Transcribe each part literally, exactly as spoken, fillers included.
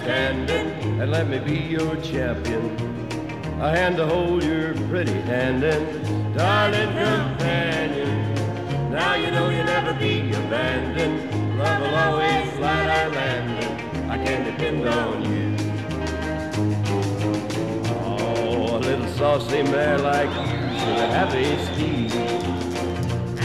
understanding, and let me be your champion. A hand to hold your pretty hand in, darling companion. Now you know you'll never be abandoned. Love will always light our landing. I can depend on you. Oh, a little saucy mare like you should have a steed. Oh,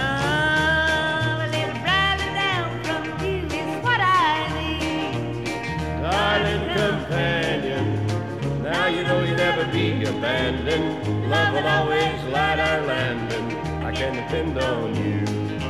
a little bridle down from you is what I need. Darling companion, now you know you'll never be abandoned. Love will always light our landing. I can depend on you.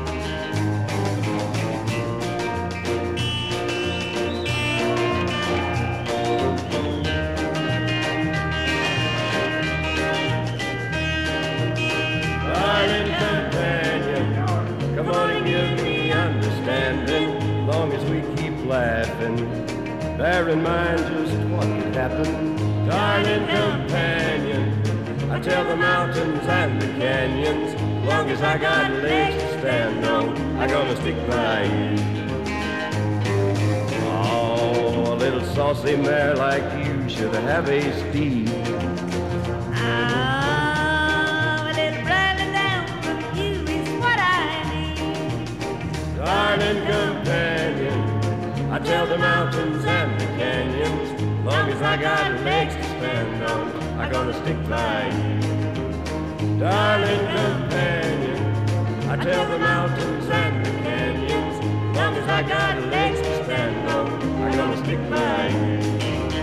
Darling companion, come on and give me understanding. Long as we keep laughing, bear in mind just what could happen. Darling companion, I tell the mountains and the canyons, long as I got legs to stand on, I'm gonna stick by you. Oh, a little saucy mare like you should have a steed. Oh, a little bridle down from you is what I need. Darling companion, I tell the mountains and the canyons, long as I got legs to stand on, I'm gonna stick by you. Darling companion, I tell the mountains and the canyons, long as I got legs to stand on, I'm gonna stick by you.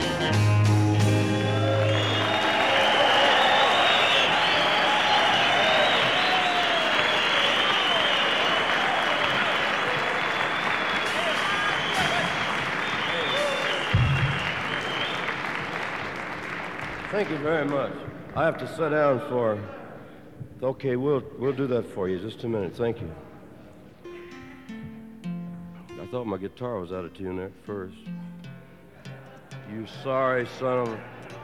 Thank you very much. I have to sit down for... Okay, we'll we'll do that for you. Just a minute. Thank you. I thought my guitar was out of tune there at first. You sorry son of a...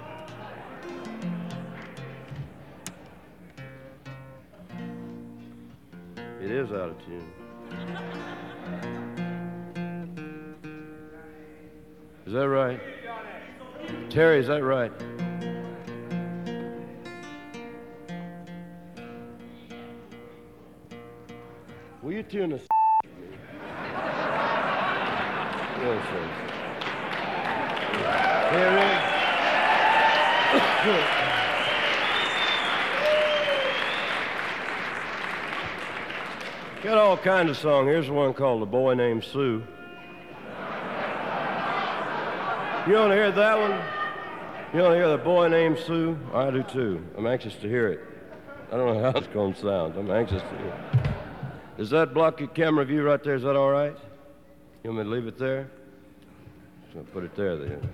It is out of tune. Is that right? Terry, is that right? Will you tune the... Yes, sir. Terry? Got all kinds of songs. Here's one called The Boy Named Sue. You want to hear that one? You want to hear The Boy Named Sue? I do too. I'm anxious to hear it. I don't know how it's going to sound. I'm anxious to hear it. Does that block your camera view right there? Is that all right? You want me to leave it there? I'm going to put it there then.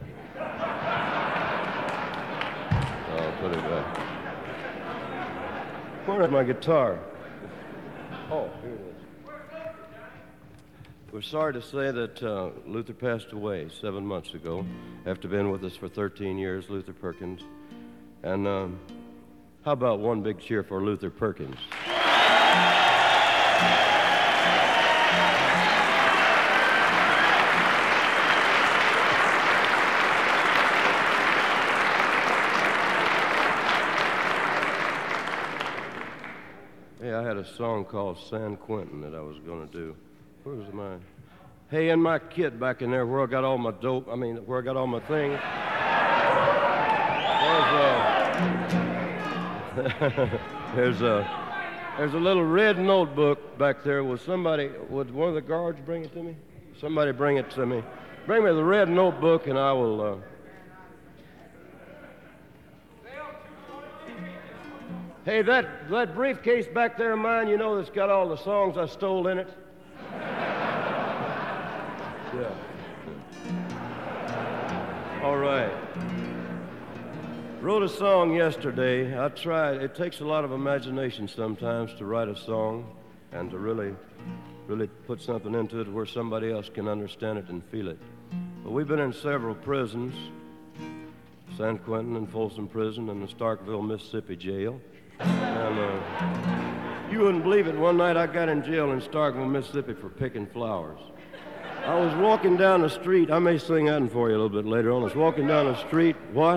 I'll put it back. Where's my guitar? Oh, here it is. We're sorry to say that uh, Luther passed away seven months ago after being with us for thirteen years, Luther Perkins. And um, how about one big cheer for Luther Perkins? Hey, I had a song called San Quentin that I was going to do. Where was mine? Hey, in my kit back in there where I got all my dope, I mean, where I got all my things. There's a, there's a, there's a little red notebook back there. Will somebody, would one of the guards bring it to me? Somebody bring it to me. Bring me the red notebook and I will... Uh, Hey, that, that briefcase back there of mine, you know, that's got all the songs I stole in it? Yeah. All right. Wrote a song yesterday. I tried. It takes a lot of imagination sometimes to write a song and to really, really put something into it where somebody else can understand it and feel it. But we've been in several prisons, San Quentin and Folsom Prison and the Starkville, Mississippi jail. And uh, you wouldn't believe it. One night I got in jail in Starkville, Mississippi for picking flowers. I was walking down the street. I may sing that one for you a little bit later on. I was walking down the street. What?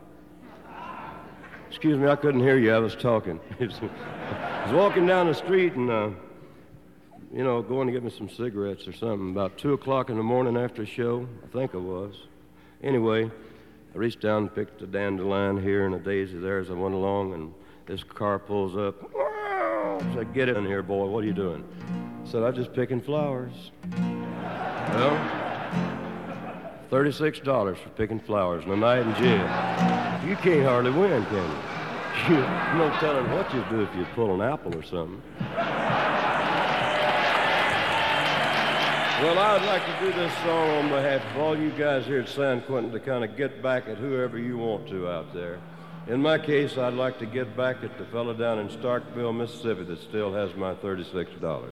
Excuse me, I couldn't hear you. I was talking. I was walking down the street and, uh, you know, going to get me some cigarettes or something. About two o'clock in the morning after a show, I think it was. Anyway, I reached down and picked a dandelion here and a daisy there as I went along, and this car pulls up. I said, "Get in here, boy. What are you doing?" I said, "I'm just picking flowers." Well, thirty-six dollars for picking flowers and a night in jail. You can't hardly win, can you? You're no telling what you'd do if you pull an apple or something. Well, I would like to do this song on behalf of all you guys here at San Quentin to kind of get back at whoever you want to out there. In my case, I'd like to get back at the fellow down in Starkville, Mississippi that still has my thirty-six dollars.